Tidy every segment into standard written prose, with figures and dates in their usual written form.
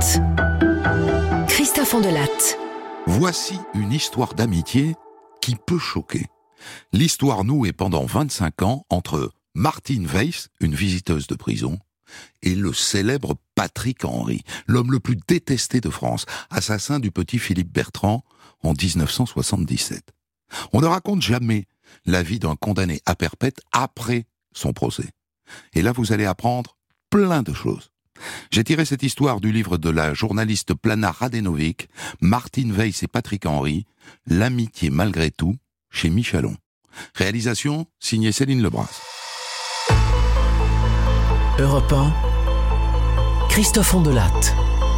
Delatte. Christophe Delatte. Voici une histoire d'amitié qui peut choquer. L'histoire nouée pendant 25 ans entre Martine Weiss, une visiteuse de prison, et le célèbre Patrick Henry, l'homme le plus détesté de France, assassin du petit Philippe Bertrand en 1977. On ne raconte jamais la vie d'un condamné à perpète après son procès. Et là, vous allez apprendre plein de choses. J'ai tiré cette histoire du livre de la journaliste Plana Radenovic, Martine Weiss et Patrick Henry, L'amitié malgré tout, chez Michalon. Réalisation, signée Céline Lebras. Europe 1, Christophe Delatte.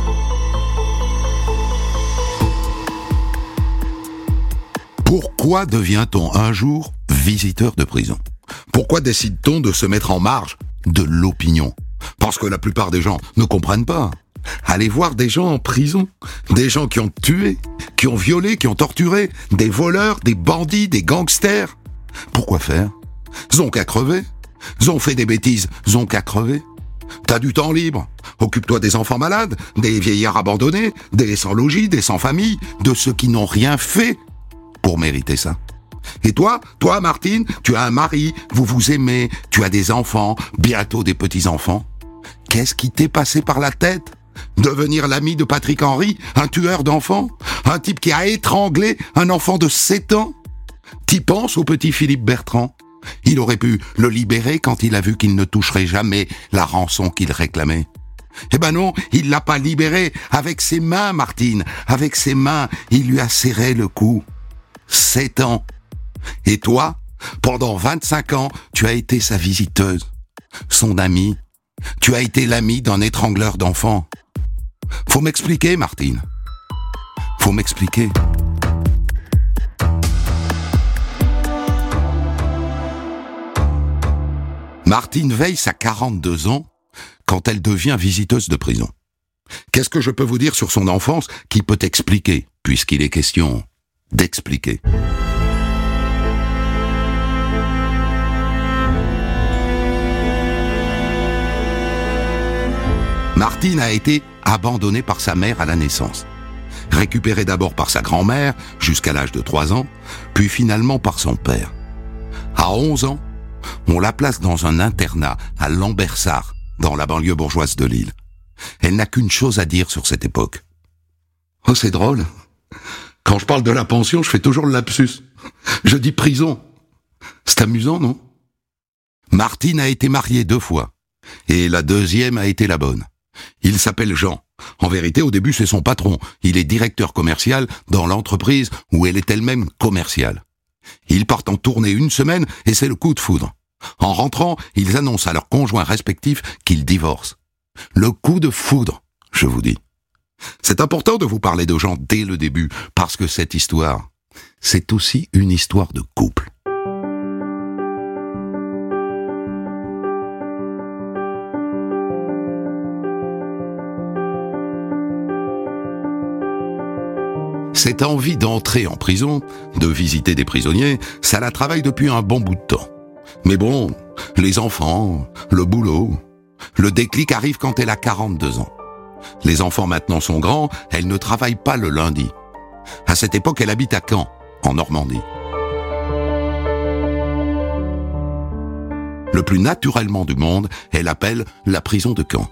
Pourquoi devient-on un jour visiteur de prison ? Pourquoi décide-t-on de se mettre en marge de l'opinion ? Parce que la plupart des gens ne comprennent pas. Allez voir des gens en prison, des gens qui ont tué, qui ont violé, qui ont torturé, des voleurs, des bandits, des gangsters. Pourquoi faire ? Ils ont qu'à crever. Ils ont fait des bêtises, ils ont qu'à crever. T'as du temps libre. Occupe-toi des enfants malades, des vieillards abandonnés, des sans-logis, des sans-famille, de ceux qui n'ont rien fait pour mériter ça. Et toi, Martine, tu as un mari, vous vous aimez, tu as des enfants, bientôt des petits-enfants. Qu'est-ce qui t'est passé par la tête ? Devenir l'ami de Patrick Henry, un tueur d'enfants ? Un type qui a étranglé un enfant de 7 ans ? T'y penses au petit Philippe Bertrand ? Il aurait pu le libérer quand il a vu qu'il ne toucherait jamais la rançon qu'il réclamait. Eh ben non, il l'a pas libéré. Avec ses mains, Martine, avec ses mains, il lui a serré le cou. 7 ans. Et toi, pendant 25 ans, tu as été sa visiteuse, son amie. Tu as été l'amie d'un étrangleur d'enfants. Faut m'expliquer, Martine. Faut m'expliquer. Martine Weiss a 42 ans quand elle devient visiteuse de prison. Qu'est-ce que je peux vous dire sur son enfance qui peut expliquer, puisqu'il est question d'expliquer ? Martine a été abandonnée par sa mère à la naissance. Récupérée d'abord par sa grand-mère, jusqu'à l'âge de 3 ans, puis finalement par son père. À 11 ans, on la place dans un internat à Lambersart, dans la banlieue bourgeoise de Lille. Elle n'a qu'une chose à dire sur cette époque. Oh, c'est drôle. Quand je parle de la pension, je fais toujours le lapsus. Je dis prison. C'est amusant, non ? Martine a été mariée 2 fois. Et la deuxième a été la bonne. Il s'appelle Jean. En vérité, au début, c'est son patron. Il est directeur commercial dans l'entreprise où elle est elle-même commerciale. Ils partent en tournée 1 semaine et c'est le coup de foudre. En rentrant, ils annoncent à leurs conjoints respectifs qu'ils divorcent. Le coup de foudre, je vous dis. C'est important de vous parler de Jean dès le début, parce que cette histoire, c'est aussi une histoire de couple. Cette envie d'entrer en prison, de visiter des prisonniers, ça la travaille depuis un bon bout de temps. Mais bon, les enfants, le boulot, le déclic arrive quand elle a 42 ans. Les enfants maintenant sont grands, elle ne travaille pas le lundi. À cette époque, elle habite à Caen, en Normandie. Le plus naturellement du monde, elle appelle la prison de Caen.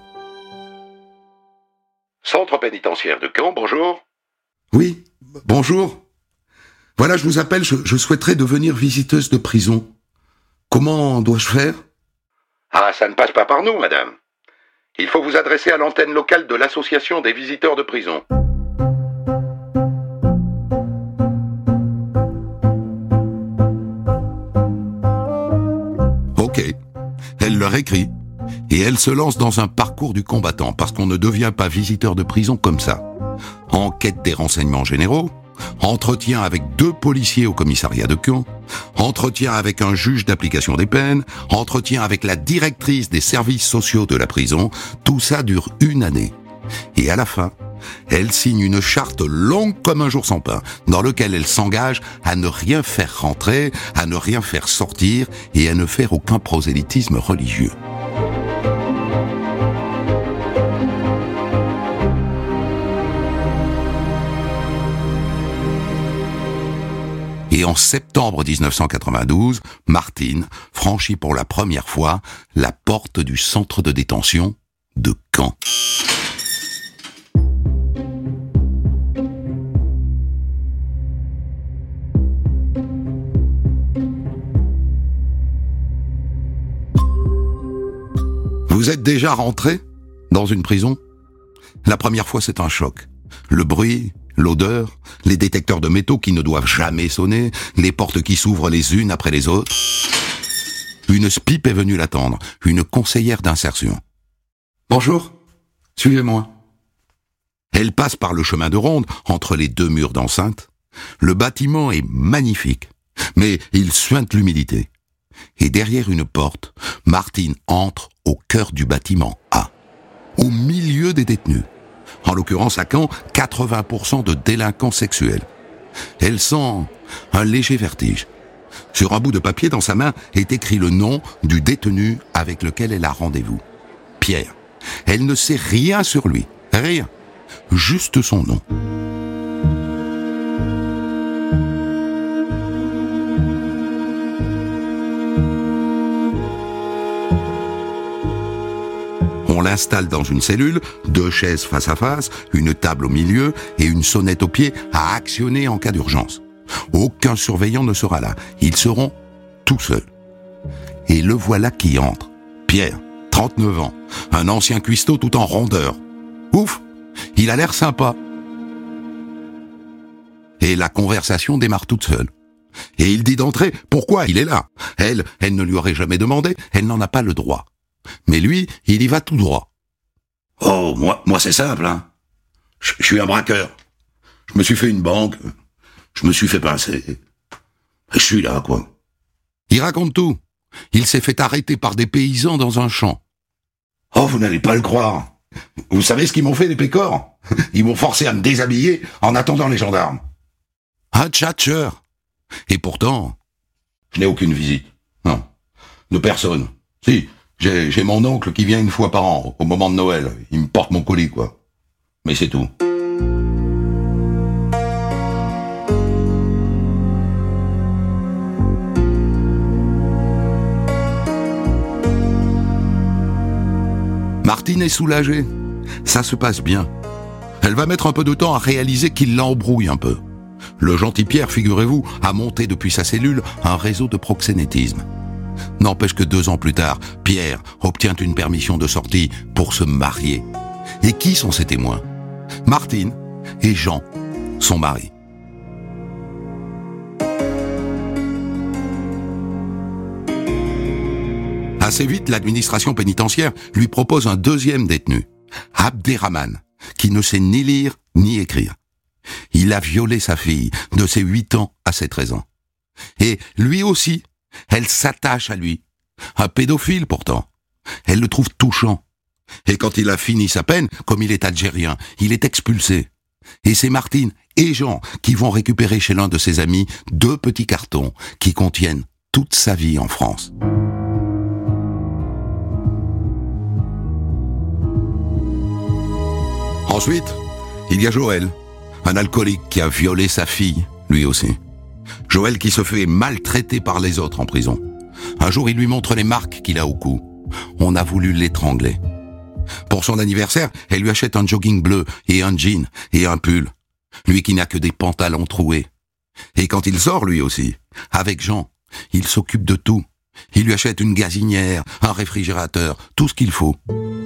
Centre pénitentiaire de Caen, bonjour. Oui, bonjour. Voilà, je vous appelle, je souhaiterais devenir visiteuse de prison. Comment dois-je faire ? Ah, ça ne passe pas par nous, madame. Il faut vous adresser à l'antenne locale de l'association des visiteurs de prison. Ok, elle leur écrit. Et elle se lance dans un parcours du combattant, parce qu'on ne devient pas visiteur de prison comme ça. Enquête des renseignements généraux, entretien avec 2 policiers au commissariat de Caen, entretien avec un juge d'application des peines, entretien avec la directrice des services sociaux de la prison, tout ça dure 1 année. Et à la fin, elle signe une charte longue comme un jour sans pain, dans laquelle elle s'engage à ne rien faire rentrer, à ne rien faire sortir et à ne faire aucun prosélytisme religieux. En septembre 1992, Martine franchit pour la première fois la porte du centre de détention de Caen. Vous êtes déjà rentré dans une prison ? La première fois, c'est un choc. Le bruit, l'odeur, les détecteurs de métaux qui ne doivent jamais sonner, les portes qui s'ouvrent les unes après les autres. Une SPIP est venue l'attendre, une conseillère d'insertion. « Bonjour, suivez-moi. » Elle passe par le chemin de ronde, entre les deux murs d'enceinte. Le bâtiment est magnifique, mais il suinte l'humidité. Et derrière une porte, Martine entre au cœur du bâtiment A, au milieu des détenus. En l'occurrence, à Caen, 80% de délinquants sexuels. Elle sent un léger vertige. Sur un bout de papier dans sa main est écrit le nom du détenu avec lequel elle a rendez-vous. Pierre. Elle ne sait rien sur lui. Rien. Juste son nom. On l'installe dans une cellule, 2 chaises face à face, une table au milieu et une sonnette au pied à actionner en cas d'urgence. Aucun surveillant ne sera là. Ils seront tout seuls. Et le voilà qui entre. Pierre, 39 ans, un ancien cuistot tout en rondeur. Ouf, il a l'air sympa. Et la conversation démarre toute seule. Et il dit d'entrée pourquoi il est là. Elle ne lui aurait jamais demandé, elle n'en a pas le droit. Mais lui, il y va tout droit. « Oh, moi c'est simple, hein. Je suis un braqueur. Je me suis fait une banque. Je me suis fait pincer. Je suis là, quoi. » Il raconte tout. Il s'est fait arrêter par des paysans dans un champ. « Oh, vous n'allez pas le croire. Vous savez ce qu'ils m'ont fait, les pécores ? Ils m'ont forcé à me déshabiller en attendant les gendarmes. » Un tchatcheur. Et pourtant, je n'ai aucune visite. Non. De personne. Si, j'ai mon oncle qui vient une fois par an, au moment de Noël. Il me porte mon colis, quoi. Mais c'est tout. Martine est soulagée. Ça se passe bien. Elle va mettre un peu de temps à réaliser qu'il l'embrouille un peu. Le gentil Pierre, figurez-vous, a monté depuis sa cellule un réseau de proxénétisme. N'empêche que 2 ans plus tard, Pierre obtient une permission de sortie pour se marier. Et qui sont ses témoins ? Martine et Jean, son mari. Assez vite, l'administration pénitentiaire lui propose un 2e détenu, Abderrahman, qui ne sait ni lire ni écrire. Il a violé sa fille de ses 8 ans à ses 13 ans. Et lui aussi, elle s'attache à lui. Un pédophile pourtant. Elle le trouve touchant. Et quand il a fini sa peine, comme il est algérien, il est expulsé. Et c'est Martine et Jean qui vont récupérer chez l'un de ses amis 2 petits cartons qui contiennent toute sa vie en France. Ensuite, il y a Joël, un alcoolique qui a violé sa fille, lui aussi. Joël qui se fait maltraiter par les autres en prison. Un jour, il lui montre les marques qu'il a au cou. On a voulu l'étrangler. Pour son anniversaire, elle lui achète un jogging bleu et un jean et un pull. Lui qui n'a que des pantalons troués. Et quand il sort, lui aussi, avec Jean, il s'occupe de tout. Il lui achète une gazinière, un réfrigérateur, tout ce qu'il faut.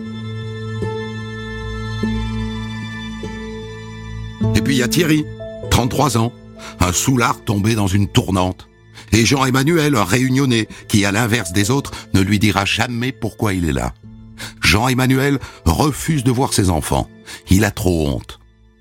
Et puis il y a Thierry, 33 ans, un soulard tombé dans une tournante. Et Jean-Emmanuel, un réunionnais, qui, à l'inverse des autres, ne lui dira jamais pourquoi il est là. Jean-Emmanuel refuse de voir ses enfants. Il a trop honte.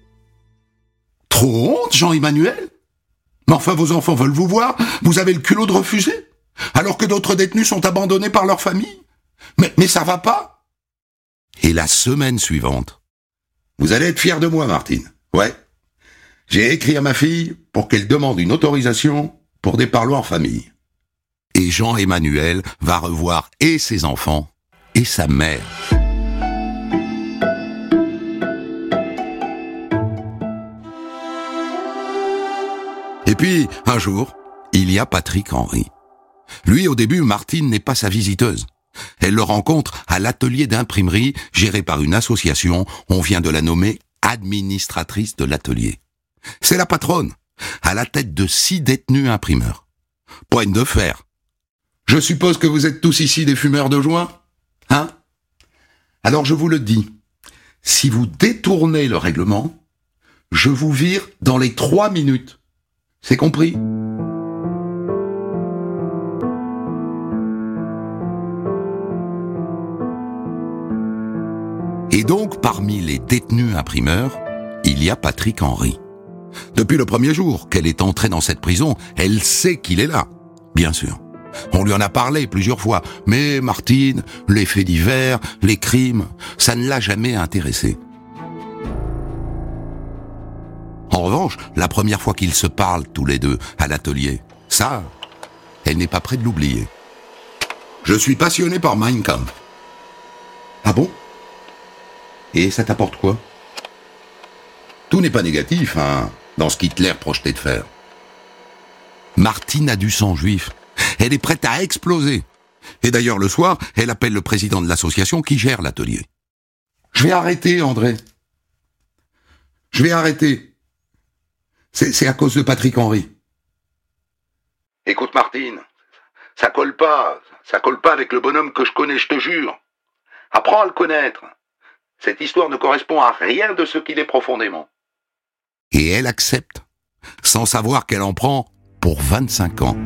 Trop honte, Jean-Emmanuel ? Mais enfin, vos enfants veulent vous voir, vous avez le culot de refuser ? Alors que d'autres détenus sont abandonnés par leur famille ? Mais ça va pas ? Et la semaine suivante, vous allez être fiers de moi, Martine. Ouais. J'ai écrit à ma fille pour qu'elle demande une autorisation pour des parloirs famille. Et Jean-Emmanuel va revoir et ses enfants et sa mère. Et puis, un jour, il y a Patrick Henry. Lui, au début, Martine n'est pas sa visiteuse. Elle le rencontre à l'atelier d'imprimerie géré par une association. On vient de la nommer administratrice de l'atelier. C'est la patronne, à la tête de 6 détenus imprimeurs. Poigne de fer. Je suppose que vous êtes tous ici des fumeurs de joint, hein? Alors je vous le dis, si vous détournez le règlement, je vous vire dans les 3 minutes. C'est compris? Et donc, parmi les détenus imprimeurs, il y a Patrick Henry. Depuis le premier jour qu'elle est entrée dans cette prison, elle sait qu'il est là, bien sûr. On lui en a parlé plusieurs fois, mais Martine, les faits divers, les crimes, ça ne l'a jamais intéressée. En revanche, la première fois qu'ils se parlent tous les deux à l'atelier, ça, elle n'est pas près de l'oublier. Je suis passionné par Mein Kampf. Ah bon? Et ça t'apporte quoi? Tout n'est pas négatif, hein, dans ce qu'Hitler projetait de faire. Martine a du sang juif. Elle est prête à exploser. Et d'ailleurs, le soir, elle appelle le président de l'association qui gère l'atelier. Je vais arrêter, André. Je vais arrêter. C'est à cause de Patrick Henry. Écoute, Martine, ça colle pas avec le bonhomme que je connais, je te jure. Apprends à le connaître. Cette histoire ne correspond à rien de ce qu'il est profondément. Et elle accepte, sans savoir qu'elle en prend pour 25 ans.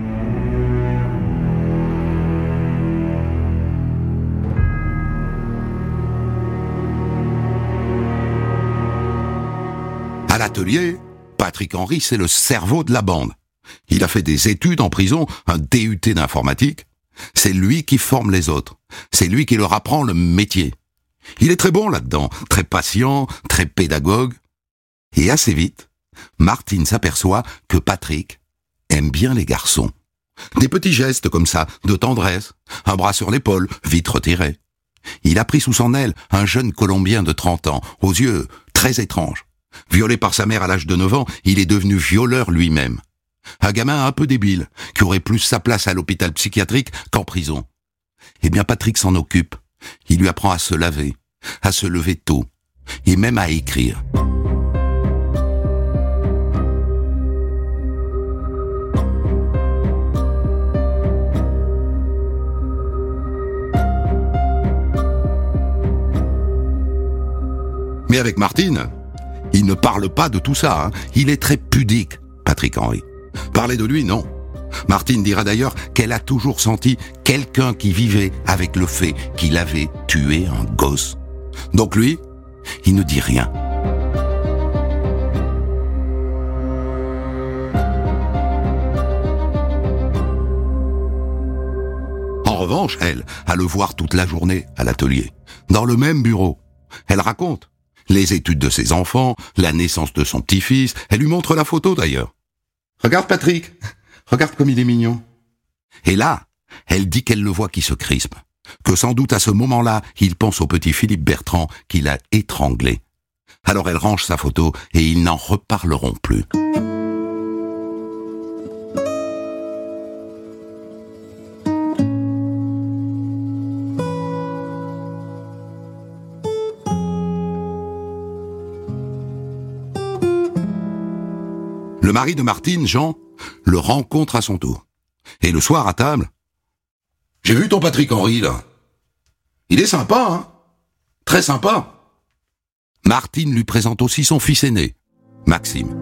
À l'atelier, Patrick Henry, c'est le cerveau de la bande. Il a fait des études en prison, un DUT d'informatique. C'est lui qui forme les autres. C'est lui qui leur apprend le métier. Il est très bon là-dedans, très patient, très pédagogue. Et assez vite, Martine s'aperçoit que Patrick aime bien les garçons. Des petits gestes comme ça, de tendresse, un bras sur l'épaule, vite retiré. Il a pris sous son aile un jeune Colombien de 30 ans, aux yeux très étranges. Violé par sa mère à l'âge de 9 ans, il est devenu violeur lui-même. Un gamin un peu débile, qui aurait plus sa place à l'hôpital psychiatrique qu'en prison. Eh bien, Patrick s'en occupe. Il lui apprend à se laver, à se lever tôt, et même à écrire. Mais avec Martine, il ne parle pas de tout ça, hein. Il est très pudique, Patrick Henry. Parler de lui, non. Martine dira d'ailleurs qu'elle a toujours senti quelqu'un qui vivait avec le fait qu'il avait tué un gosse. Donc lui, il ne dit rien. En revanche, elle, à le voir toute la journée à l'atelier, dans le même bureau, elle raconte les études de ses enfants, la naissance de son petit-fils, elle lui montre la photo d'ailleurs. Regarde Patrick, regarde comme il est mignon. Et là, elle dit qu'elle le voit qui se crispe, que sans doute à ce moment-là, il pense au petit Philippe Bertrand qu'il a étranglé. Alors elle range sa photo et ils n'en reparleront plus. Le mari de Martine, Jean, le rencontre à son tour. Et le soir, à table, « J'ai vu ton Patrick Henry, là. Il est sympa, hein? Très sympa. » Martine lui présente aussi son fils aîné, Maxime.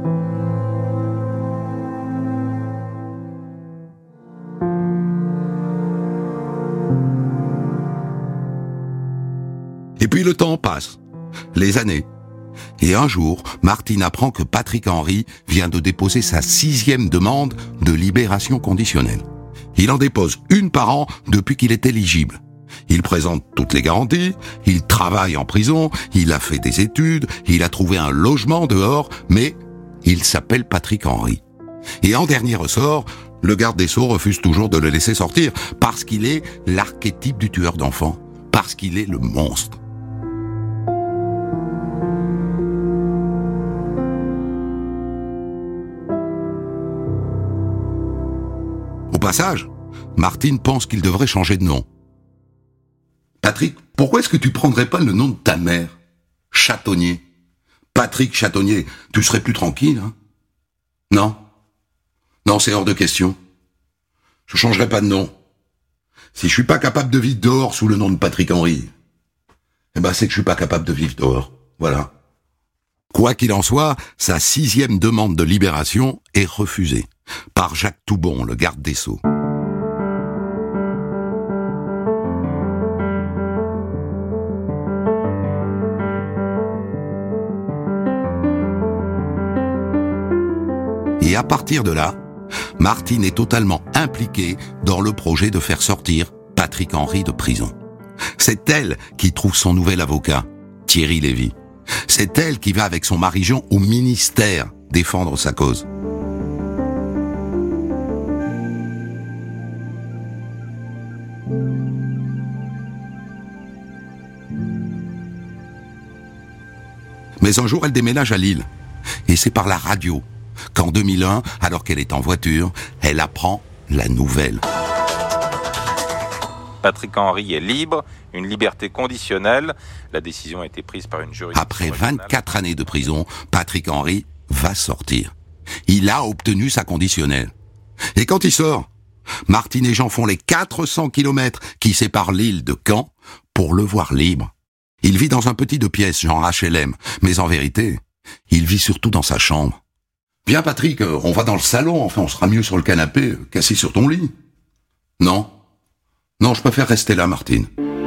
Et puis le temps passe, les années. Et un jour, Martine apprend que Patrick Henry vient de déposer sa 6e demande de libération conditionnelle. Il en dépose une par an depuis qu'il est éligible. Il présente toutes les garanties, il travaille en prison, il a fait des études, il a trouvé un logement dehors, mais il s'appelle Patrick Henry. Et en dernier ressort, le garde des Sceaux refuse toujours de le laisser sortir parce qu'il est l'archétype du tueur d'enfants, parce qu'il est le monstre. passage, Martine pense qu'il devrait changer de nom. Patrick, pourquoi est-ce que tu prendrais pas le nom de ta mère? Châtonnier. Patrick Châtonnier, tu serais plus tranquille, hein? Non. Non, c'est hors de question. Je changerai pas de nom. Si je suis pas capable de vivre dehors sous le nom de Patrick Henry, eh ben c'est que je suis pas capable de vivre dehors. Voilà. Quoi qu'il en soit, sa 6e demande de libération est refusée par Jacques Toubon, le garde des Sceaux. Et à partir de là, Martine est totalement impliquée dans le projet de faire sortir Patrick Henry de prison. C'est elle qui trouve son nouvel avocat, Thierry Lévy. C'est elle qui va avec son mari Jean au ministère défendre sa cause. Mais un jour, elle déménage à Lille. Et c'est par la radio qu'en 2001, alors qu'elle est en voiture, elle apprend la nouvelle. Patrick Henry est libre, une liberté conditionnelle. La décision a été prise par une juridiction. Après 24 années de prison, Patrick Henry va sortir. Il a obtenu sa conditionnelle. Et quand il sort, Martine et Jean font les 400 kilomètres qui séparent Lille de Caen pour le voir libre. Il vit dans un petit 2 pièces, genre HLM, mais en vérité, il vit surtout dans sa chambre. Viens Patrick, on va dans le salon, enfin on sera mieux sur le canapé, qu'assis sur ton lit. Non. Non, je préfère rester là, Martine.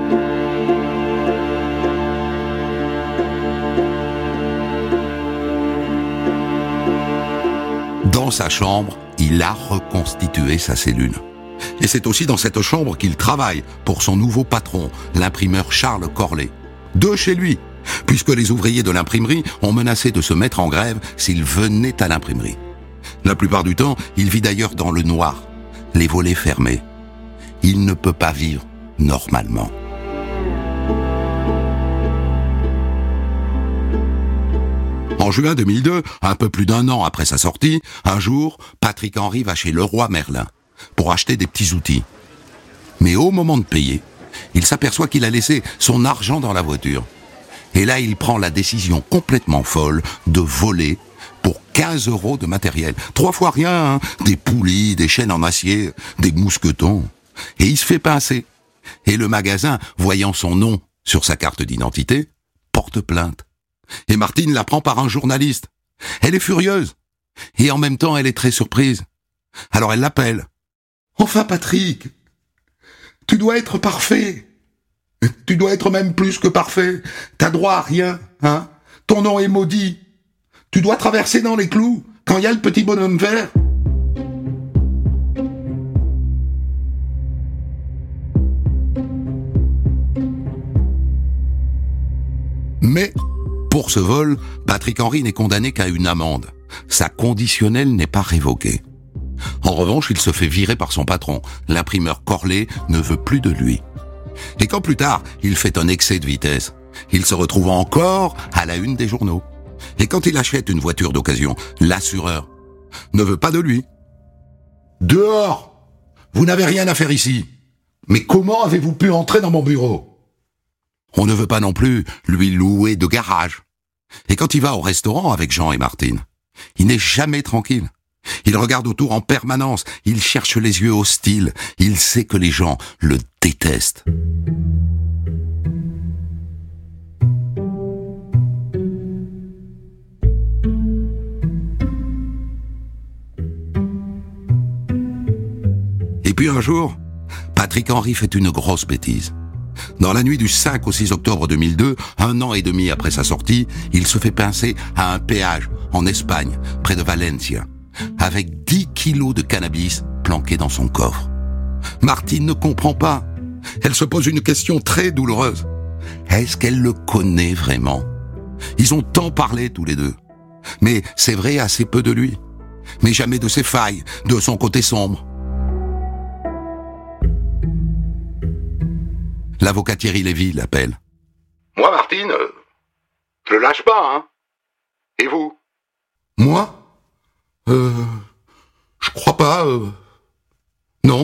Dans sa chambre, il a reconstitué sa cellule. Et c'est aussi dans cette chambre qu'il travaille pour son nouveau patron, l'imprimeur Charles Corlet. De chez lui, puisque les ouvriers de l'imprimerie ont menacé de se mettre en grève s'ils venaient à l'imprimerie. La plupart du temps, il vit d'ailleurs dans le noir, les volets fermés. Il ne peut pas vivre normalement. En juin 2002, un peu plus d'1 an après sa sortie, un jour, Patrick Henry va chez Leroy Merlin pour acheter des petits outils. Mais au moment de payer, il s'aperçoit qu'il a laissé son argent dans la voiture. Et là, il prend la décision complètement folle de voler pour 15 € de matériel. 3 fois rien, hein. Des poulies, des chaînes en acier, des mousquetons. Et il se fait pincer. Et le magasin, voyant son nom sur sa carte d'identité, porte plainte. Et Martine l'apprend par un journaliste. Elle est furieuse. Et en même temps, elle est très surprise. Alors elle l'appelle. « Enfin Patrick, tu dois être parfait. Tu dois être même plus que parfait. T'as droit à rien, hein. Ton nom est maudit. Tu dois traverser dans les clous quand il y a le petit bonhomme vert. » Mais, pour ce vol, Patrick Henry n'est condamné qu'à une amende. Sa conditionnelle n'est pas révoquée. En revanche, il se fait virer par son patron. L'imprimeur Corlet ne veut plus de lui. Et quand plus tard, il fait un excès de vitesse, il se retrouve encore à la une des journaux. Et quand il achète une voiture d'occasion, l'assureur ne veut pas de lui. « Dehors! Vous n'avez rien à faire ici. Mais comment avez-vous pu entrer dans mon bureau ?» On ne veut pas non plus lui louer de garage. Et quand il va au restaurant avec Jean et Martine, il n'est jamais tranquille. Il regarde autour en permanence, il cherche les yeux hostiles, il sait que les gens le détestent. Et puis un jour, Patrick Henry fait une grosse bêtise. Dans la nuit du 5 au 6 octobre 2002, 1 an et demi après sa sortie, il se fait pincer à un péage en Espagne, près de Valencia, avec 10 kilos de cannabis planqués dans son coffre. Martine ne comprend pas. Elle se pose une question très douloureuse. Est-ce qu'elle le connaît vraiment? Ils ont tant parlé tous les deux. Mais c'est vrai assez peu de lui. Mais jamais de ses failles, de son côté sombre. L'avocat Thierry Lévy l'appelle. Moi, Martine, je le lâche pas, hein. Et vous? Moi? Je crois pas. Non.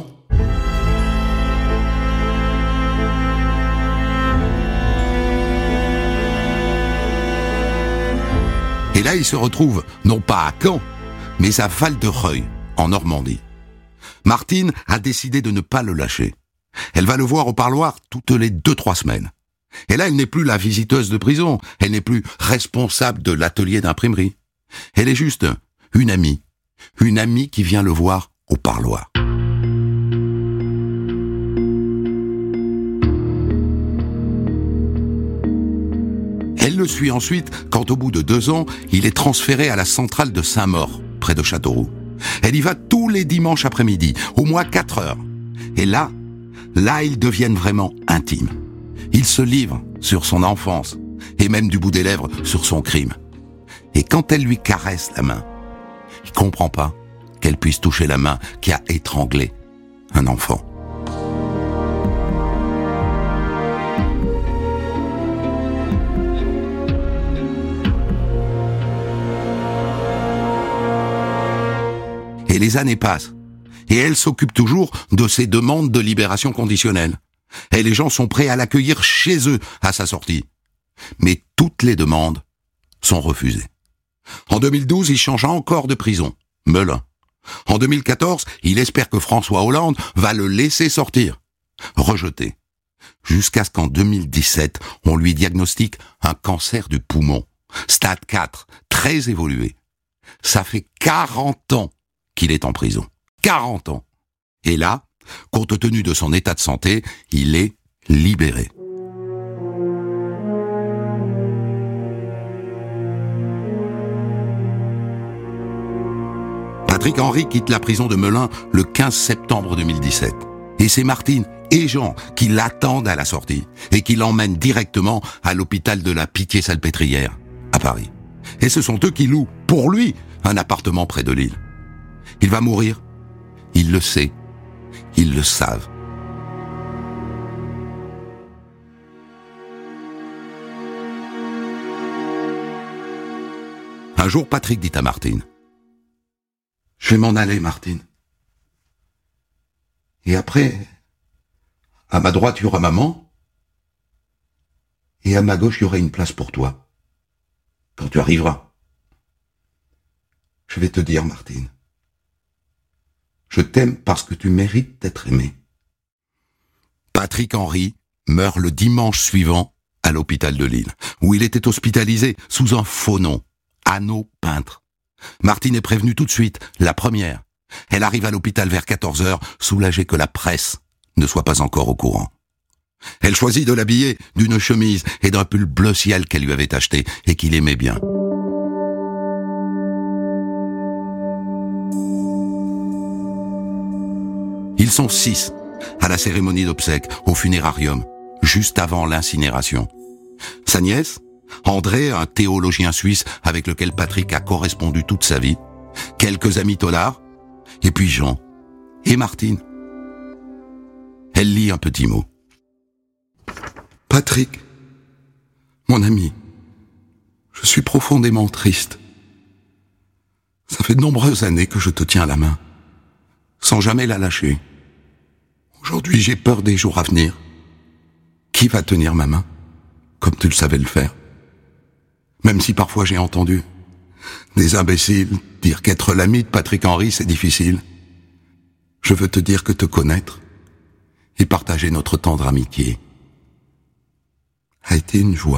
Et là, il se retrouve, non pas à Caen, mais à Val-de-Reuil, en Normandie. Martine a décidé de ne pas le lâcher. Elle va le voir au parloir toutes les 2-3 semaines. Et là, elle n'est plus la visiteuse de prison, elle n'est plus responsable de l'atelier d'imprimerie. Elle est juste une amie qui vient le voir au parloir. Elle le suit ensuite quand, au bout de 2 ans, il est transféré à la centrale de Saint-Maur, près de Châteauroux. Elle y va tous les dimanches après-midi, au moins 4 heures. Et là, ils deviennent vraiment intimes. Il se livre sur son enfance, et même du bout des lèvres sur son crime. Et quand elle lui caresse la main, il comprend pas qu'elle puisse toucher la main qui a étranglé un enfant. Et les années passent, et elle s'occupe toujours de ses demandes de libération conditionnelle. Et les gens sont prêts à l'accueillir chez eux à sa sortie. Mais toutes les demandes sont refusées. En 2012, il change encore de prison, Melun. En 2014, il espère que François Hollande va le laisser sortir. Rejeté. Jusqu'à ce qu'en 2017, on lui diagnostique un cancer du poumon. Stade 4, très évolué. Ça fait 40 ans qu'il est en prison. 40 ans. Et là, compte tenu de son état de santé, il est libéré. Patrick Henry quitte la prison de Melun le 15 septembre 2017. Et c'est Martine et Jean qui l'attendent à la sortie et qui l'emmènent directement à l'hôpital de la Pitié-Salpêtrière, à Paris. Et ce sont eux qui louent, pour lui, un appartement près de Lille. Il va mourir. Il le sait. Ils le savent. Un jour, Patrick dit à Martine: « Je vais m'en aller, Martine. Et après, à ma droite, il y aura maman, et à ma gauche, il y aura une place pour toi. Quand tu arriveras. Je vais te dire, Martine, je t'aime parce que tu mérites d'être aimé. » Patrick Henry meurt le dimanche suivant à l'hôpital de Lille, où il était hospitalisé sous un faux nom, Anneau Peintre. Martine est prévenue tout de suite, la première. Elle arrive à l'hôpital vers 14h, soulagée que la presse ne soit pas encore au courant. Elle choisit de l'habiller d'une chemise et d'un pull bleu ciel qu'elle lui avait acheté et qu'il aimait bien. Ils sont 6 à la cérémonie d'obsèques, au funérarium, juste avant l'incinération. Sa nièce, André, un théologien suisse avec lequel Patrick a correspondu toute sa vie, quelques amis taulards, et puis Jean et Martine. Elle lit un petit mot. « Patrick, mon ami, je suis profondément triste. Ça fait de nombreuses années que je te tiens la main, sans jamais la lâcher. Aujourd'hui, j'ai peur des jours à venir. Qui va tenir ma main, comme tu le savais le faire? Même si parfois j'ai entendu des imbéciles dire qu'être l'ami de Patrick Henry, c'est difficile. Je veux te dire que te connaître et partager notre tendre amitié a été une joie. »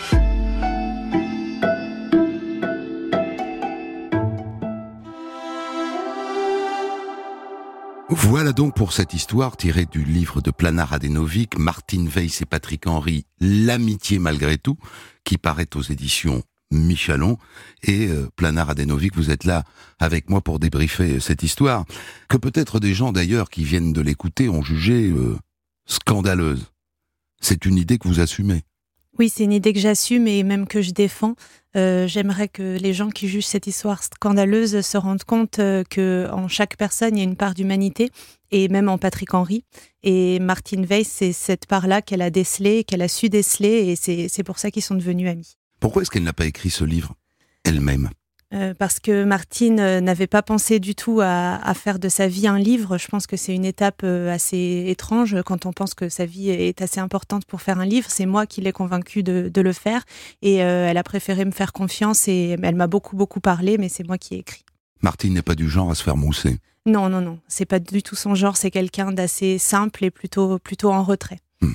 Voilà donc pour cette histoire tirée du livre de Plana Radenovic, Martine Weiss et Patrick Henry, L'amitié malgré tout, qui paraît aux éditions Michalon. Et Plana Radenovic, vous êtes là avec moi pour débriefer cette histoire, que peut-être des gens d'ailleurs qui viennent de l'écouter ont jugée scandaleuse. C'est une idée que vous assumez. Oui, c'est une idée que j'assume et même que je défends. J'aimerais que les gens qui jugent cette histoire scandaleuse se rendent compte qu'en chaque personne, il y a une part d'humanité, et même en Patrick Henry. Et Martine Weiss, c'est cette part-là qu'elle a décelée, qu'elle a su déceler, et c'est pour ça qu'ils sont devenus amis. Pourquoi est-ce qu'elle n'a pas écrit ce livre elle-même ? Parce que Martine n'avait pas pensé du tout à faire de sa vie un livre. Je pense que c'est une étape assez étrange quand on pense que sa vie est assez importante pour faire un livre. C'est moi qui l'ai convaincue de le faire et elle a préféré me faire confiance et elle m'a beaucoup parlé, mais c'est moi qui ai écrit. Martine n'est pas du genre à se faire mousser. Non, c'est pas du tout son genre. C'est quelqu'un d'assez simple et plutôt en retrait.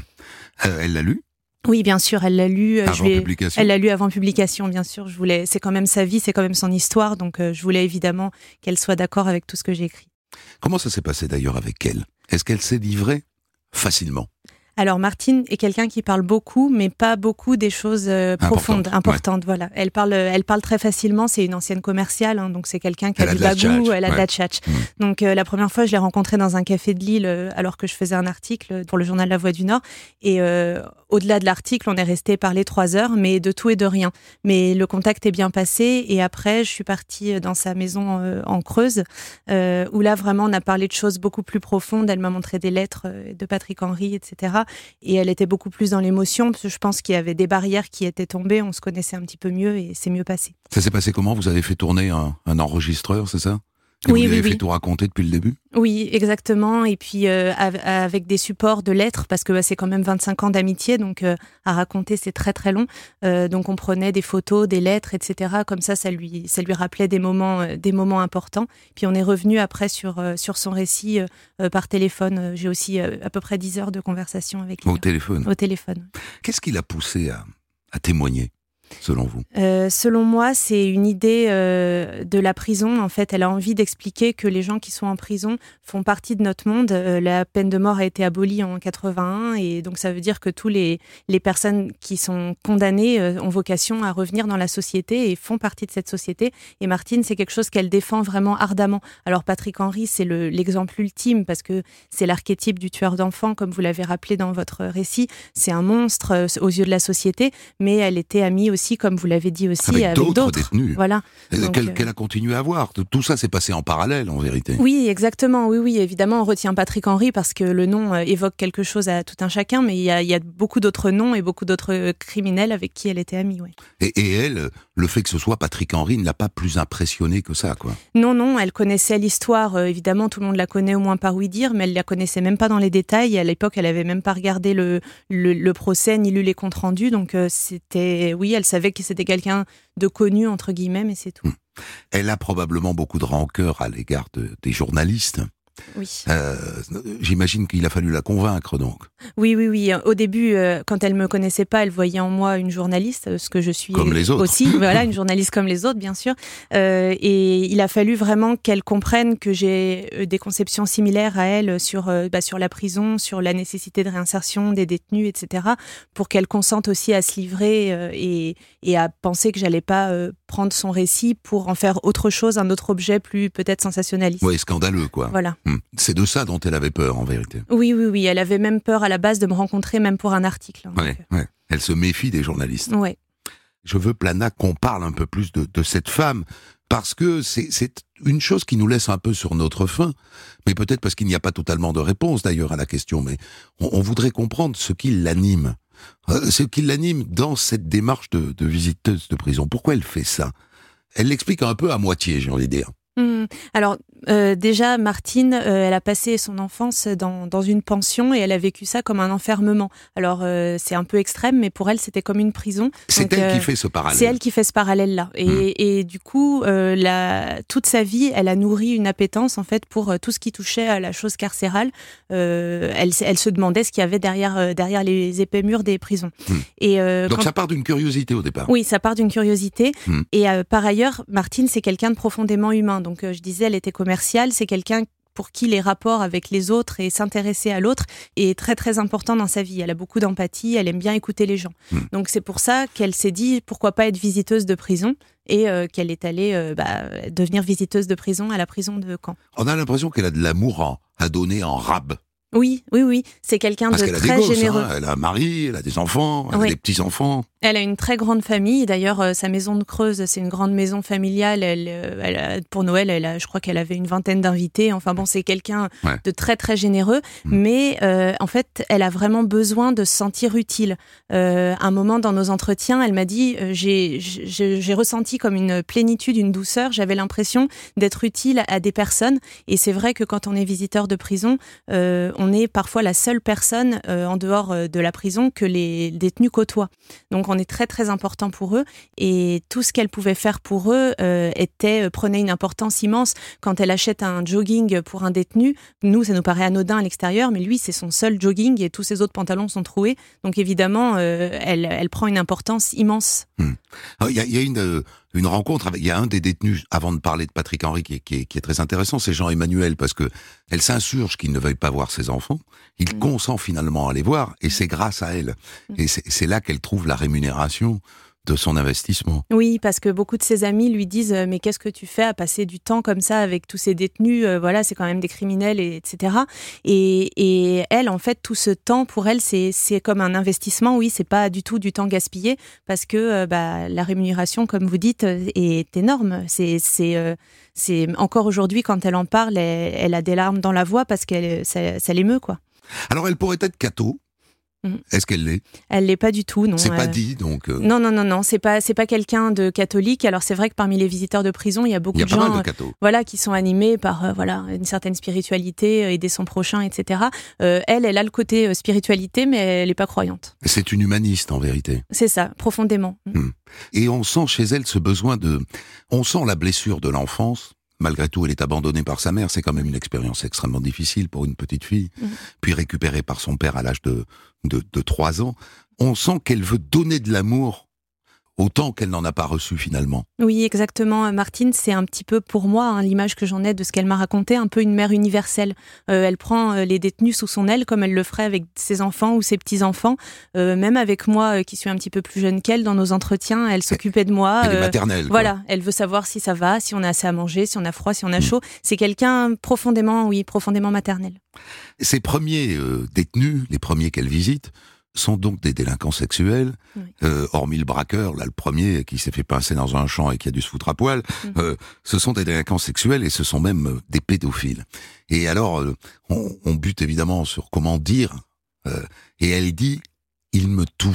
Elle l'a lu ? Oui, bien sûr, elle l'a lu. Avant publication ? Elle l'a lu avant publication, bien sûr. C'est quand même sa vie, c'est quand même son histoire, donc je voulais évidemment qu'elle soit d'accord avec tout ce que j'ai écrit. Comment ça s'est passé d'ailleurs avec elle ? Est-ce qu'elle s'est livrée facilement ? Alors Martine est quelqu'un qui parle beaucoup, mais pas beaucoup des choses profondes, importantes. Ouais. Voilà, elle parle très facilement. C'est une ancienne commerciale, hein, donc c'est quelqu'un qui a du bagou, elle a de la tchatch. Donc la première fois, je l'ai rencontrée dans un café de Lille, alors que je faisais un article pour le journal La Voix du Nord. Et au-delà de l'article, on est resté parler 3 heures, mais de tout et de rien. Mais le contact est bien passé. Et après, je suis partie dans sa maison en Creuse, où là vraiment, on a parlé de choses beaucoup plus profondes. Elle m'a montré des lettres de Patrick Henry, etc. Et elle était beaucoup plus dans l'émotion, parce que je pense qu'il y avait des barrières qui étaient tombées, on se connaissait un petit peu mieux et c'est mieux passé. Ça s'est passé comment ? Vous avez fait tourner un enregistreur, c'est ça ? Et vous avez fait tout raconter depuis le début ? Oui, exactement. Et puis avec des supports de lettres, parce que c'est quand même 25 ans d'amitié, donc à raconter c'est très très long. Donc on prenait des photos, des lettres, etc. Comme ça lui rappelait des moments importants. Puis on est revenu après sur son récit par téléphone. J'ai aussi à peu près 10 heures de conversation avec lui. Au téléphone ? Au téléphone. Qu'est-ce qui l'a poussé à témoigner ? Selon vous ? Selon moi, c'est une idée de la prison. En fait, elle a envie d'expliquer que les gens qui sont en prison font partie de notre monde. La peine de mort a été abolie en 81 et donc ça veut dire que tous les personnes qui sont condamnées ont vocation à revenir dans la société et font partie de cette société. Et Martine, c'est quelque chose qu'elle défend vraiment ardemment. Alors Patrick Henry, c'est l'exemple ultime parce que c'est l'archétype du tueur d'enfants, comme vous l'avez rappelé dans votre récit. C'est un monstre aux yeux de la société, mais elle était amie aussi, comme vous l'avez dit aussi, avec d'autres détenus. Voilà. Qu'elle a continué à voir. Tout ça s'est passé en parallèle, en vérité. Oui, exactement. Oui, évidemment, on retient Patrick Henry parce que le nom évoque quelque chose à tout un chacun, mais il y a beaucoup d'autres noms et beaucoup d'autres criminels avec qui elle était amie. Ouais. Et elle, le fait que ce soit Patrick Henry ne l'a pas plus impressionnée que ça, quoi. Non, elle connaissait l'histoire. Évidemment, tout le monde la connaît au moins par ouï-dire, mais elle la connaissait même pas dans les détails. À l'époque, elle avait même pas regardé le procès ni lu les comptes rendus. Donc elle savait que c'était quelqu'un de connu, entre guillemets, mais c'est tout. Elle a probablement beaucoup de rancœur à l'égard des journalistes. Oui. J'imagine qu'il a fallu la convaincre, donc. Oui. Au début, quand elle me connaissait pas, elle voyait en moi une journaliste, ce que je suis comme les autres. Aussi. Voilà, une journaliste comme les autres, bien sûr. Et il a fallu vraiment qu'elle comprenne que j'ai des conceptions similaires à elle sur la prison, sur la nécessité de réinsertion des détenus, etc., pour qu'elle consente aussi à se livrer et à penser que j'allais pas prendre son récit pour en faire autre chose, un autre objet plus peut-être sensationnaliste. Oui, scandaleux, quoi. Voilà. C'est de ça dont elle avait peur, en vérité. Oui. Elle avait même peur à la base de me rencontrer, même pour un article. Ouais. Elle se méfie des journalistes. Ouais. Je veux, Plana, qu'on parle un peu plus de cette femme, parce que c'est une chose qui nous laisse un peu sur notre faim, mais peut-être parce qu'il n'y a pas totalement de réponse, d'ailleurs, à la question, mais on voudrait comprendre ce qui l'anime. Ce qui l'anime dans cette démarche de visiteuse de prison. Pourquoi elle fait ça ? Elle l'explique un peu à moitié, j'ai envie de dire. Alors déjà Martine, elle a passé son enfance dans une pension et elle a vécu ça comme un enfermement. Alors c'est un peu extrême, mais pour elle c'était comme une prison. C'est elle qui fait ce parallèle. C'est elle qui fait ce parallèle-là. Et du coup, toute sa vie, elle a nourri une appétence en fait pour tout ce qui touchait à la chose carcérale. Elle se demandait ce qu'il y avait derrière les épais murs des prisons. Et donc ça part d'une curiosité au départ. Oui, ça part d'une curiosité. Et par ailleurs, Martine c'est quelqu'un de profondément humain. Donc je disais, elle était commerciale, c'est quelqu'un pour qui les rapports avec les autres et s'intéresser à l'autre est très très important dans sa vie. Elle a beaucoup d'empathie, elle aime bien écouter les gens. Donc c'est pour ça qu'elle s'est dit pourquoi pas être visiteuse de prison et qu'elle est allée devenir visiteuse de prison à la prison de Caen. On a l'impression qu'elle a de l'amour à donner en rab. Oui. C'est quelqu'un de Parce qu'elle a très des gosses, généreux. elle a un mari, elle a des enfants, elle a des petits-enfants. Elle a une très grande famille. D'ailleurs, sa maison de Creuse, c'est une grande maison familiale. Pour Noël, je crois qu'elle avait une vingtaine d'invités. Enfin bon, c'est quelqu'un de très, très généreux. Mais en fait, elle a vraiment besoin de se sentir utile. Un moment dans nos entretiens, elle m'a dit j'ai ressenti comme une plénitude, une douceur. J'avais l'impression d'être utile à des personnes. Et c'est vrai que quand on est visiteur de prison, on est parfois la seule personne en dehors de la prison que les détenus côtoient. Donc on est très très important pour eux et tout ce qu'elle pouvait faire pour eux prenait une importance immense. Quand elle achète un jogging pour un détenu, nous ça nous paraît anodin à l'extérieur, mais lui c'est son seul jogging et tous ses autres pantalons sont troués. Donc évidemment elle prend une importance immense. Il y a une rencontre il y a un des détenus, avant de parler de Patrick Henry, qui est très intéressant, c'est Jean-Emmanuel, parce que elle s'insurge qu'il ne veuille pas voir ses enfants. Il consent finalement à les voir, et c'est grâce à elle. Et c'est là qu'elle trouve la rémunération de son investissement. Oui, parce que beaucoup de ses amis lui disent « Mais qu'est-ce que tu fais à passer du temps comme ça avec tous ces détenus ? Voilà, c'est quand même des criminels, etc. » Et elle, en fait, tout ce temps, pour elle, c'est comme un investissement. Oui, c'est pas du tout du temps gaspillé, parce que la rémunération, comme vous dites, est énorme. C'est encore aujourd'hui, quand elle en parle, elle a des larmes dans la voix, parce que ça l'émeut, quoi. Alors, elle pourrait être catho. Est-ce qu'elle l'est ? Elle l'est pas du tout, non. C'est pas dit, donc. Non, c'est pas quelqu'un de catholique. Alors c'est vrai que parmi les visiteurs de prison, il y a beaucoup de gens, qui sont animés par une certaine spiritualité, aider son prochain, etc. Elle a le côté spiritualité, mais elle est pas croyante. C'est une humaniste en vérité. C'est ça, profondément. Et on sent chez elle ce besoin on sent la blessure de l'enfance. Malgré tout, elle est abandonnée par sa mère. C'est quand même une expérience extrêmement difficile pour une petite fille. Puis récupérée par son père à l'âge de 3 ans. On sent qu'elle veut donner de l'amour autant qu'elle n'en a pas reçu finalement. Oui, exactement. Martine, c'est un petit peu pour moi, l'image que j'en ai de ce qu'elle m'a raconté, un peu une mère universelle. Elle prend les détenus sous son aile comme elle le ferait avec ses enfants ou ses petits-enfants. Même avec moi, qui suis un petit peu plus jeune qu'elle, dans nos entretiens, elle s'occupait de moi. Elle est maternelle. Voilà, elle veut savoir si ça va, si on a assez à manger, si on a froid, si on a chaud. C'est quelqu'un profondément maternel. Ses premiers détenus, les premiers qu'elle visite, sont donc des délinquants sexuels, hormis le braqueur, là le premier qui s'est fait pincer dans un champ et qui a dû se foutre à poil, ce sont des délinquants sexuels et ce sont même des pédophiles. Et alors, on bute évidemment sur comment dire, et elle dit « il me touche ».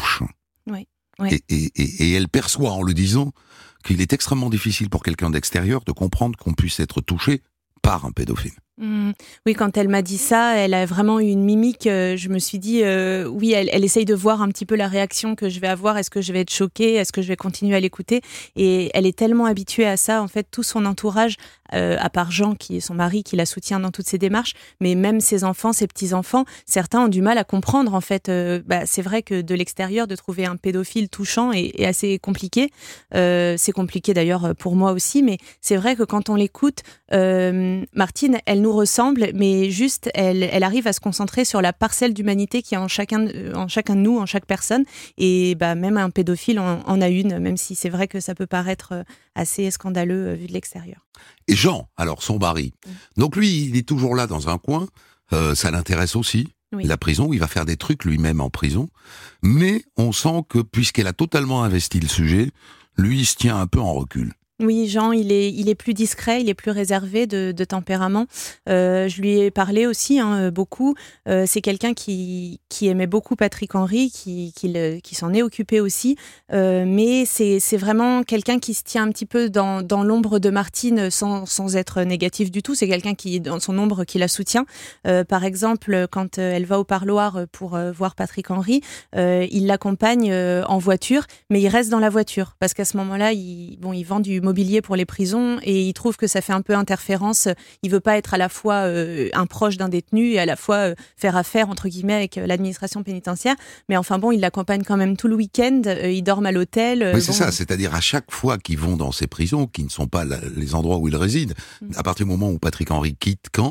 Et elle perçoit en le disant qu'il est extrêmement difficile pour quelqu'un d'extérieur de comprendre qu'on puisse être touché par un pédophile. Oui, quand elle m'a dit ça, elle a vraiment eu une mimique. Je me suis dit, oui, elle essaye de voir un petit peu la réaction que je vais avoir. Est-ce que je vais être choquée ? Est-ce que je vais continuer à l'écouter ? Et elle est tellement habituée à ça. En fait, tout son entourage, à part Jean, qui est son mari, qui la soutient dans toutes ses démarches, mais même ses enfants, ses petits-enfants, certains ont du mal à comprendre. En fait, c'est vrai que de l'extérieur, de trouver un pédophile touchant est assez compliqué. C'est compliqué d'ailleurs pour moi aussi, mais c'est vrai que quand on l'écoute, Martine, elle nous ressemble, mais juste, elle arrive à se concentrer sur la parcelle d'humanité qui est en chacun de nous, en chaque personne. Et même un pédophile en a une, même si c'est vrai que ça peut paraître assez scandaleux vu de l'extérieur. Et Jean, alors son mari, donc lui, il est toujours là dans un coin, ça l'intéresse aussi. Oui. La prison, il va faire des trucs lui-même en prison, mais on sent que puisqu'elle a totalement investi le sujet, lui, il se tient un peu en recul. Oui, Jean, il est plus discret, il est plus réservé de tempérament. Je lui ai parlé aussi beaucoup. C'est quelqu'un qui aimait beaucoup Patrick Henry, qui s'en est occupé aussi. Mais c'est vraiment quelqu'un qui se tient un petit peu dans l'ombre de Martine sans être négatif du tout. C'est quelqu'un qui, dans son ombre, qui la soutient. Par exemple, quand elle va au parloir pour voir Patrick Henry, il l'accompagne en voiture, mais il reste dans la voiture. Parce qu'à ce moment-là, il vend du mobilier pour les prisons et il trouve que ça fait un peu interférence. Il veut pas être à la fois un proche d'un détenu et à la fois faire affaire entre guillemets avec l'administration pénitentiaire. Mais enfin bon, il l'accompagne quand même tout le week-end. Ils dorment à l'hôtel. Oui, c'est ça. C'est-à-dire à chaque fois qu'ils vont dans ces prisons, qui ne sont pas les endroits où ils résident, à partir du moment où Patrick Henry quitte Caen,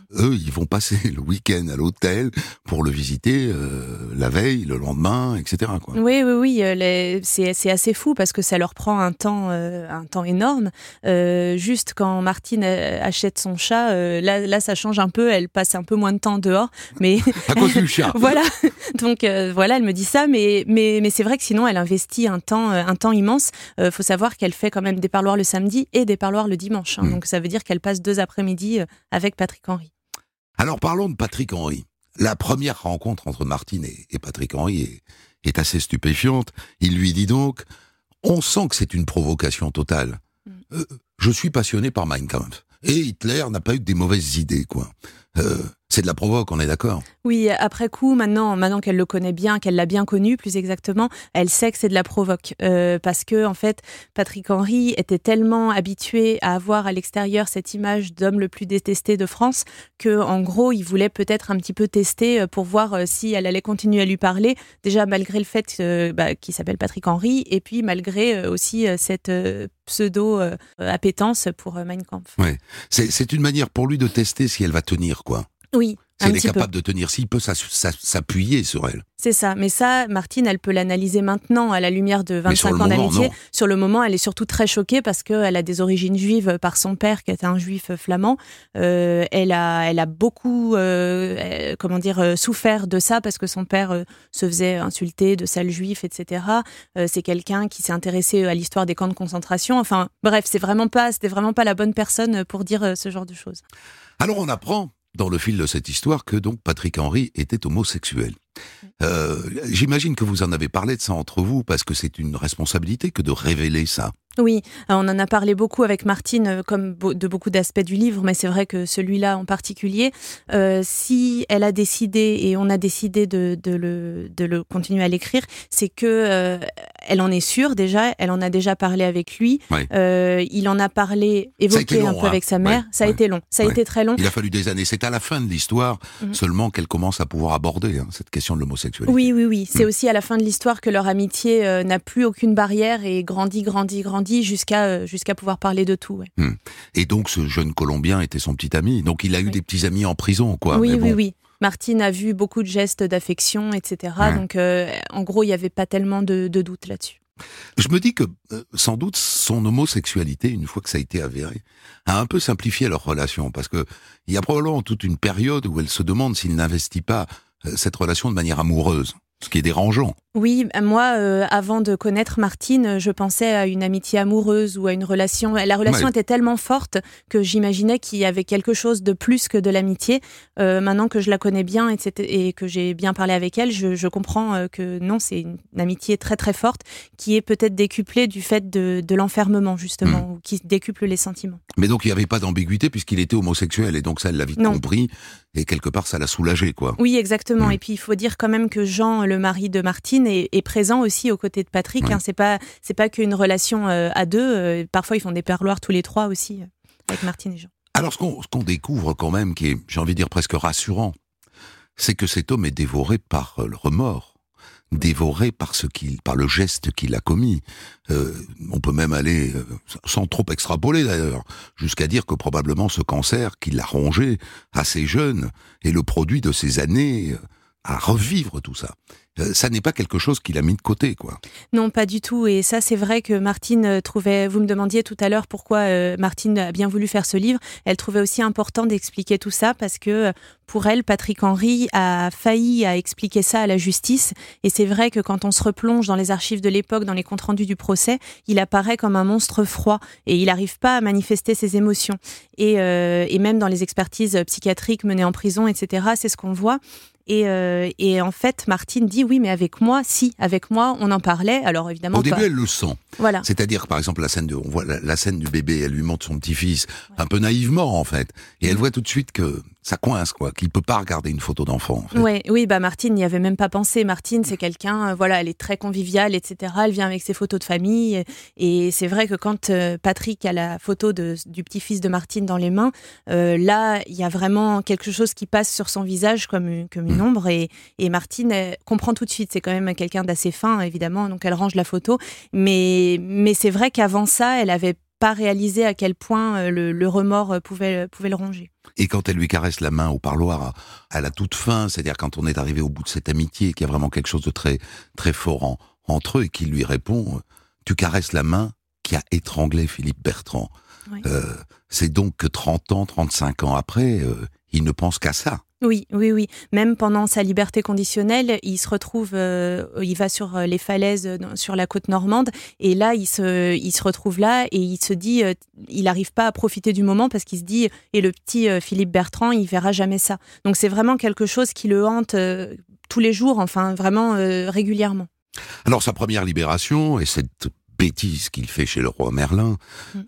Eux, ils vont passer le week-end à l'hôtel pour le visiter la veille, le lendemain, etc. quoi. Oui, c'est assez fou parce que ça leur prend un temps énorme. Juste quand Martine achète son chat, là ça change un peu, elle passe un peu moins de temps dehors. Mais À cause du chat. voilà, donc elle me dit ça, mais c'est vrai que sinon elle investit un temps immense. Faut savoir qu'elle fait quand même des parloirs le samedi et des parloirs le dimanche. Donc ça veut dire qu'elle passe 2 après-midi avec Patrick Henry. Alors parlons de Patrick Henry. La première rencontre entre Martine et Patrick Henry est assez stupéfiante. Il lui dit donc, on sent que c'est une provocation totale. Je suis passionné par Mein Kampf. Et Hitler n'a pas eu que des mauvaises idées, quoi. C'est de la provoque, on est d'accord? Oui, après coup, maintenant qu'elle le connaît bien, qu'elle l'a bien connu, plus exactement, elle sait que c'est de la provoque. Parce que, en fait, Patrick Henry était tellement habitué à avoir à l'extérieur cette image d'homme le plus détesté de France que, en gros, il voulait peut-être un petit peu tester pour voir si elle allait continuer à lui parler. Déjà, malgré le fait qu'il s'appelle Patrick Henry, et puis malgré aussi cette pseudo-appétence pour Mein Kampf. Ouais. C'est une manière pour lui de tester si elle va tenir, quoi. Oui. Si elle est capable de tenir, s'il peut s'appuyer sur elle. C'est ça, mais ça, Martine, elle peut l'analyser maintenant à la lumière de 25 ans d'amitié. Sur le moment, elle est surtout très choquée parce qu'elle a des origines juives par son père qui était un juif flamand. Elle a beaucoup souffert de ça parce que son père se faisait insulter de sale juif, etc. C'est quelqu'un qui s'est intéressé à l'histoire des camps de concentration. Enfin, bref, c'était vraiment pas la bonne personne pour dire ce genre de choses. Alors on apprend dans le fil de cette histoire que donc Patrick Henry était homosexuel. J'imagine que vous en avez parlé de ça entre vous parce que c'est une responsabilité que de révéler ça. Oui, on en a parlé beaucoup avec Martine, comme de beaucoup d'aspects du livre, mais c'est vrai que celui-là en particulier, si elle a décidé et on a décidé de le continuer à l'écrire, c'est que elle en est sûre déjà, elle en a déjà parlé avec lui, il en a parlé, évoqué un peu avec sa mère, ça a été long, ça a été très long. Il a fallu des années, c'est à la fin de l'histoire seulement qu'elle commence à pouvoir aborder cette question de l'homosexualité. Oui, c'est aussi à la fin de l'histoire que leur amitié n'a plus aucune barrière et grandit jusqu'à pouvoir parler de tout. Ouais. Et donc ce jeune Colombien était son petit ami, donc il a eu des petits amis en prison, quoi. Oui. Martine a vu beaucoup de gestes d'affection, etc. Donc en gros, il n'y avait pas tellement de doute là-dessus. Je me dis que sans doute son homosexualité, une fois que ça a été avéré, a un peu simplifié leur relation, parce que il y a probablement toute une période où elle se demande s'il n'investit pas cette relation de manière amoureuse, ce qui est dérangeant. Oui, moi, avant de connaître Martine, je pensais à une amitié amoureuse ou à une relation. La relation était tellement forte que j'imaginais qu'il y avait quelque chose de plus que de l'amitié. Maintenant que je la connais bien et que j'ai bien parlé avec elle, je comprends que non, c'est une amitié très très forte qui est peut-être décuplée du fait de l'enfermement, justement, ou qui décuple les sentiments. Mais donc il n'y avait pas d'ambiguïté puisqu'il était homosexuel et donc ça, elle l'a vite compris et quelque part ça l'a soulagé, quoi. Oui, exactement. Et puis il faut dire quand même que Jean, le mari de Martine, est présent aussi aux côtés de Patrick. C'est pas qu'une relation à deux. Parfois, ils font des parloirs tous les trois aussi avec Martine et Jean. Alors, ce qu'on découvre quand même, qui est, j'ai envie de dire, presque rassurant, c'est que cet homme est dévoré par le remords, dévoré par le geste qu'il a commis. On peut même aller, sans trop extrapoler d'ailleurs, jusqu'à dire que probablement ce cancer qui l'a rongé assez jeune est le produit de ces années à revivre tout ça. Ça n'est pas quelque chose qu'il a mis de côté, quoi. Non, pas du tout. Et ça, c'est vrai que Martine trouvait... Vous me demandiez tout à l'heure pourquoi Martine a bien voulu faire ce livre. Elle trouvait aussi important d'expliquer tout ça parce que pour elle, Patrick Henry a failli à expliquer ça à la justice. Et c'est vrai que quand on se replonge dans les archives de l'époque, dans les comptes rendus du procès, il apparaît comme un monstre froid et il n'arrive pas à manifester ses émotions. Et même dans les expertises psychiatriques menées en prison, etc., c'est ce qu'on voit. Et en fait, Martine dit oui, mais avec moi, on en parlait. Alors évidemment, au début, elle le sent. Voilà. C'est-à-dire, par exemple, on voit la scène du bébé, elle lui montre son petit-fils, un peu naïvement en fait, et elle voit tout de suite que ça coince, quoi, qu'il peut pas regarder une photo d'enfant. En fait. Oui, Martine n'y avait même pas pensé. Martine, c'est quelqu'un, elle est très conviviale, etc. Elle vient avec ses photos de famille, et c'est vrai que quand Patrick a la photo du petit-fils de Martine dans les mains, là, il y a vraiment quelque chose qui passe sur son visage comme une ombre, et Martine comprend tout de suite. C'est quand même quelqu'un d'assez fin, évidemment, donc elle range la photo. Mais c'est vrai qu'avant ça, elle avait pas réalisé à quel point le remords pouvait le ronger. Et quand elle lui caresse la main au parloir à la toute fin, c'est-à-dire quand on est arrivé au bout de cette amitié, qu'il y a vraiment quelque chose de très, très fort entre eux, et qu'il lui répond « Tu caresses la main qui a étranglé Philippe Bertrand. Oui. » C'est donc que 30 ans, 35 ans après, il ne pense qu'à ça. Oui. Même pendant sa liberté conditionnelle, il se retrouve, il va sur les falaises sur la côte normande, et là, il se retrouve là et il se dit, il n'arrive pas à profiter du moment parce qu'il se dit, et le petit Philippe Bertrand, il verra jamais ça. Donc c'est vraiment quelque chose qui le hante tous les jours, enfin vraiment régulièrement. Alors sa première libération, et cette bêtise qu'il fait chez le roi Merlin,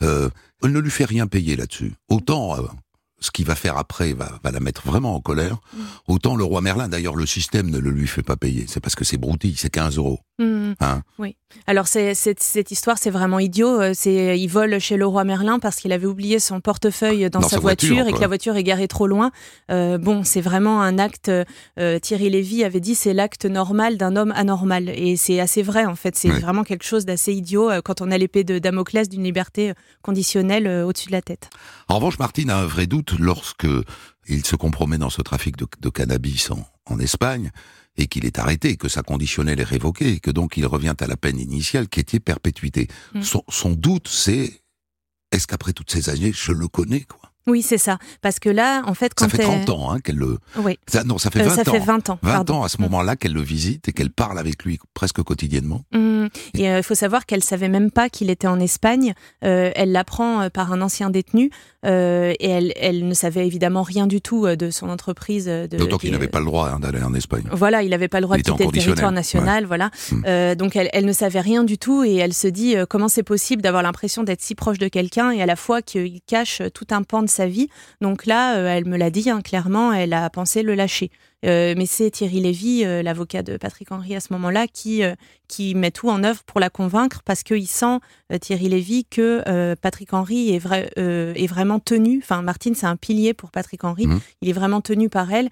elle ne lui fait rien payer là-dessus. Autant ce qu'il va faire après va la mettre vraiment en colère, autant le roi Merlin, d'ailleurs le système ne le lui fait pas payer, c'est parce que c'est broutille, c'est 15 €. Hein. Oui. Alors cette histoire, c'est vraiment idiot. Il vole chez le roi Merlin parce qu'il avait oublié son portefeuille dans sa voiture et que la voiture est garée trop loin. C'est vraiment un acte. Thierry Lévy avait dit c'est l'acte normal d'un homme anormal, et c'est assez vrai en fait. C'est vraiment quelque chose d'assez idiot quand on a l'épée de Damoclès d'une liberté conditionnelle au-dessus de la tête. En revanche, Martine a un vrai doute lorsque il se compromet dans ce trafic de cannabis en Espagne, et qu'il est arrêté, que sa conditionnelle est révoquée, et que donc il revient à la peine initiale qui était perpétuité. Son doute, c'est est-ce qu'après toutes ces années, je le connais, quoi? Oui, c'est ça. Parce que là, en fait, quand ça fait 30 ans qu'elle le... Oui. Ça fait 20 ans. Ça fait 20 ans. 20 ans à ce moment-là qu'elle le visite et qu'elle parle avec lui presque quotidiennement. Et il faut savoir qu'elle savait même pas qu'il était en Espagne. Elle l'apprend par un ancien détenu. Et elle ne savait évidemment rien du tout de son entreprise. D'autant qu'il n'avait pas le droit d'aller en Espagne. Voilà, il n'avait pas le droit de quitter le territoire national. Ouais. Voilà. Donc elle ne savait rien du tout, et elle se dit comment c'est possible d'avoir l'impression d'être si proche de quelqu'un et à la fois qu'il cache tout un pan de sa vie. Donc là, elle me l'a dit clairement, elle a pensé le lâcher. Mais c'est Thierry Lévy, l'avocat de Patrick Henry à ce moment-là, qui met tout en œuvre pour la convaincre, parce qu'il sent, Thierry Lévy, que Patrick Henry est vraiment tenu. Enfin, Martine, c'est un pilier pour Patrick Henry. Il est vraiment tenu par elle.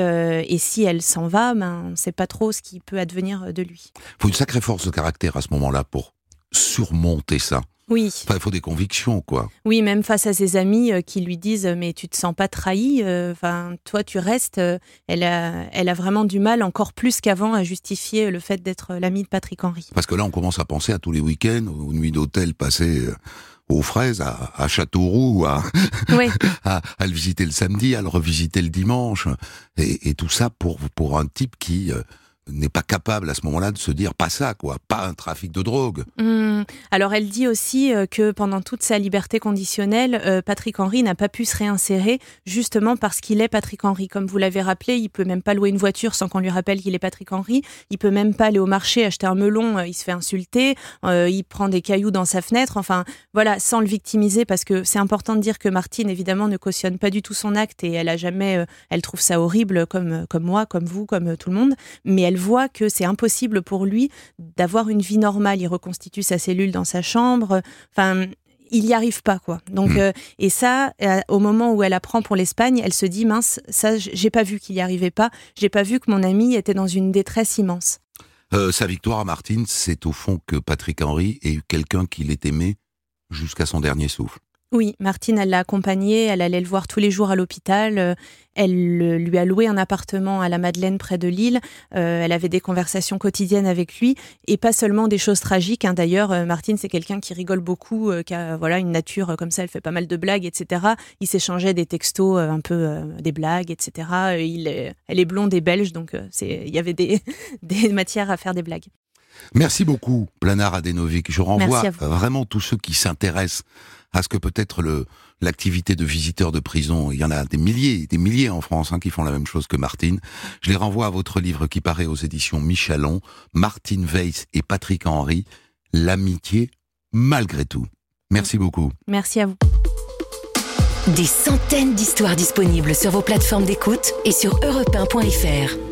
Et si elle s'en va, on ne sait pas trop ce qui peut advenir de lui. Il faut une sacrée force de caractère à ce moment-là pour surmonter ça. Oui. Enfin, il faut des convictions, quoi. Oui, même face à ses amis qui lui disent « mais tu te sens pas trahi, toi tu restes », elle a vraiment du mal, encore plus qu'avant, à justifier le fait d'être l'amie de Patrick Henry. Parce que là, on commence à penser à tous les week-ends, aux nuits d'hôtel passées aux Fraises, à Châteauroux, à le visiter le samedi, à le revisiter le dimanche, et tout ça pour un type qui... n'est pas capable à ce moment-là de se dire pas ça, quoi, pas un trafic de drogue. Alors elle dit aussi que pendant toute sa liberté conditionnelle, Patrick Henry n'a pas pu se réinsérer, justement parce qu'il est Patrick Henry. Comme vous l'avez rappelé, il peut même pas louer une voiture sans qu'on lui rappelle qu'il est Patrick Henry. Il peut même pas aller au marché acheter un melon, il se fait insulter, il prend des cailloux dans sa fenêtre. Enfin, voilà, sans le victimiser, parce que c'est important de dire que Martine, évidemment, ne cautionne pas du tout son acte, et elle a jamais, elle trouve ça horrible, comme moi, comme vous, comme tout le monde. Mais elle voit que c'est impossible pour lui d'avoir une vie normale. Il reconstitue sa cellule dans sa chambre. Enfin, il n'y arrive pas, quoi. Donc, et ça, au moment où elle apprend pour l'Espagne, elle se dit, mince, ça, j'ai pas vu qu'il n'y arrivait pas. J'ai pas vu que mon ami était dans une détresse immense. Sa victoire à Martine, c'est au fond que Patrick Henry ait eu quelqu'un qui l'ait aimé jusqu'à son dernier souffle. Oui, Martine, elle l'a accompagné, elle allait le voir tous les jours à l'hôpital, elle lui a loué un appartement à la Madeleine près de Lille, elle avait des conversations quotidiennes avec lui, et pas seulement des choses tragiques. D'ailleurs, Martine, c'est quelqu'un qui rigole beaucoup, qui a une nature comme ça, elle fait pas mal de blagues, etc. Ils s'échangeaient des textos, un peu des blagues, etc. Elle est blonde et belge, donc il y avait des matières à faire des blagues. Merci beaucoup, Planar Adenovic. Je renvoie vraiment tous ceux qui s'intéressent à ce que peut être l'activité de visiteur de prison. Il y en a des milliers en France qui font la même chose que Martine. Je les renvoie à votre livre qui paraît aux éditions Michalon, Martine Weiss et Patrick Henry, L'amitié malgré tout. Merci beaucoup. Merci à vous. Des centaines d'histoires disponibles sur vos plateformes d'écoute et sur europe1.fr.